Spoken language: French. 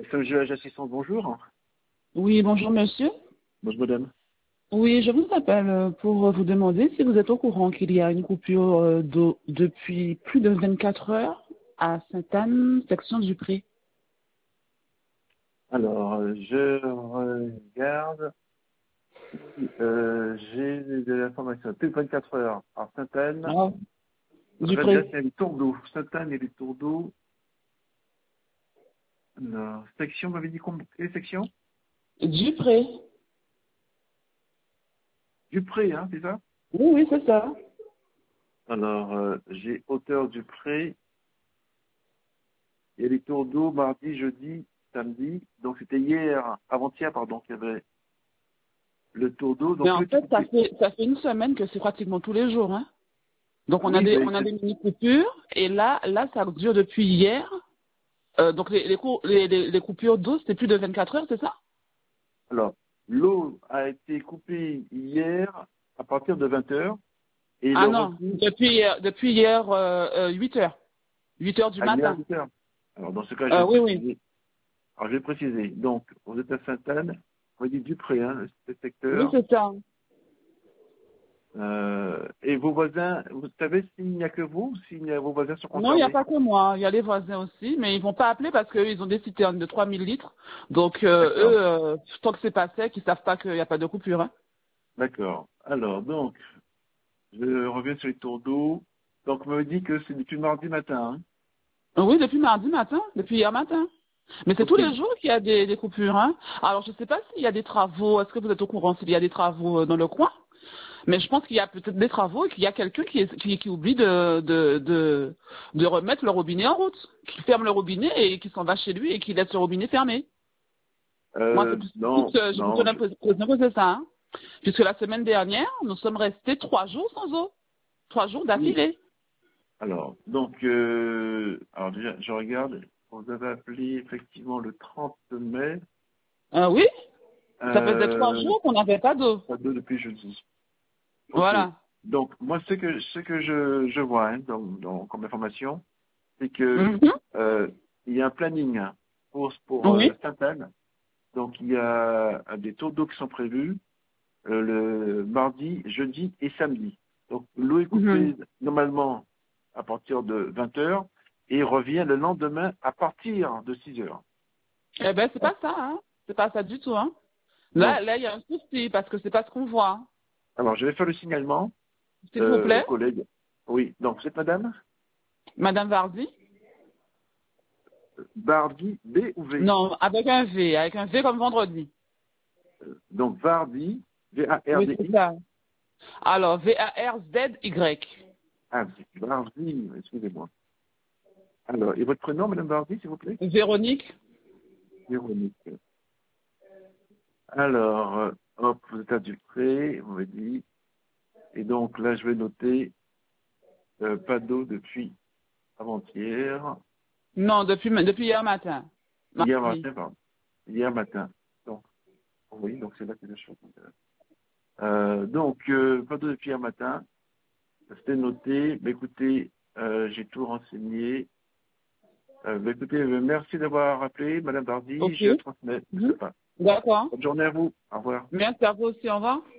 Assistance, bonjour. Oui, bonjour monsieur. Bonjour madame. Oui, je vous appelle pour vous demander si vous êtes au courant qu'il y a une coupure d'eau depuis plus de 24 heures à Sainte-Anne, section du Pré. Alors, je regarde. J'ai de l'information. Plus de 24 heures. Alors, Sainte-Anne. Ah, du Regarde, il Pré. y a des tours d'eau. Sainte-Anne, il y a des tours d'eau. Alors, section, vous m'avez dit combien? Quelle section? Du Pré. Du Pré, hein, c'est ça? Oui, oui, c'est ça. Alors, j'ai hauteur du Pré. Il y a des tours d'eau mardi, jeudi, samedi. Donc, c'était hier, avant-hier, pardon, qu'il y avait le tour d'eau. Mais Donc, en le tout fait, coupé. ça fait une semaine que c'est pratiquement tous les jours, hein. Donc Oui, on a des mini coupures et là ça dure depuis hier. Donc les coupures d'eau c'était plus de 24 heures, c'est ça? alors, l'eau a été coupée hier à partir de 20 heures et le Ah non, retour depuis hier 8 heures. 8 heures du à hier à matin. 8 heures. Alors, dans ce cas, je vais Oui, oui. préciser. Alors, je vais préciser. Donc, vous êtes à Sainte-Anne, vous dites Dupré, hein, ce Oui, secteur. c'est ça. Et vos voisins, vous savez s'il n'y a que vous ou si vos voisins sont Non, il n'y a concernés? pas que moi. Il y a les voisins aussi, mais ils vont pas appeler parce qu'ils ont des citernes de 3000 litres. Donc, D'accord, tant que c'est pas sec, ils savent pas qu'il n'y a pas de coupure. Hein. d'accord. Alors, donc, je reviens sur les tours d'eau. Donc, vous me dites que c'est depuis mardi matin, hein? Oui, depuis mardi matin, depuis hier matin. Mais c'est tous Ok. les jours qu'il y a des coupures. Hein. Alors, je ne sais pas s'il y a des travaux. Est-ce que vous êtes au courant s'il y a des travaux dans le coin? Mais je pense qu'il y a peut-être des travaux et qu'il y a quelqu'un qui oublie de remettre le robinet en route, qui ferme le robinet et qui s'en va chez lui et qui laisse le robinet fermé. Moi, Non, j'ai plutôt non, l'impression que c'est ça. Hein. Puisque la semaine dernière, nous sommes restés 3 jours sans eau. 3 jours oui. d'affilée. Alors, donc, alors déjà, je regarde, vous avez appelé effectivement le 30 mai, Oui, ça faisait trois euh, jours qu'on n'avait pas d'eau. pas deux depuis jeudi. Ok. Voilà. Donc, moi, ce que je vois hein, comme information, c'est que Mhm. il y a un planning pour Oui. Sainte-Anne. Donc, il y a des tours d'eau qui sont prévus le mardi, jeudi et samedi. Donc, l'eau est Mhm. coupée normalement à partir de 20 heures et revient le lendemain à partir de 6 heures. Eh ben, c'est pas ça, hein. C'est pas ça du tout, hein. Donc, Là, il y a un souci parce que c'est pas ce qu'on voit. Hein. alors, je vais faire le signalement S'il vous aux plaît, collègues. Oui, donc, c'est madame Madame Vardy. Bardi, B ou V? Non, avec un V comme vendredi. Donc, Vardi, Oui, c'est V-A-R-D-I. ça. Alors, Varzdy. Ah, c'est Bardi, excusez-moi. Alors, et votre prénom, madame Bardi, s'il vous plaît? Véronique. Véronique. Alors, hop, vous êtes à Dupré, vous m'avez dit. Et donc, là, je vais noter pas d'eau depuis avant-hier. Non, depuis hier matin. Hier Mardi. matin, pardon. Hier matin. Donc, oui, donc c'est là que je suis. Donc, pas d'eau depuis hier matin. C'était noté. Mais écoutez, j'ai tout renseigné. Écoutez, merci d'avoir appelé, Madame Bardi. Ok. Je transmets. Je sais Mhm. pas. D'accord. Bonne journée à vous. Au revoir. Merci à vous aussi. Au revoir.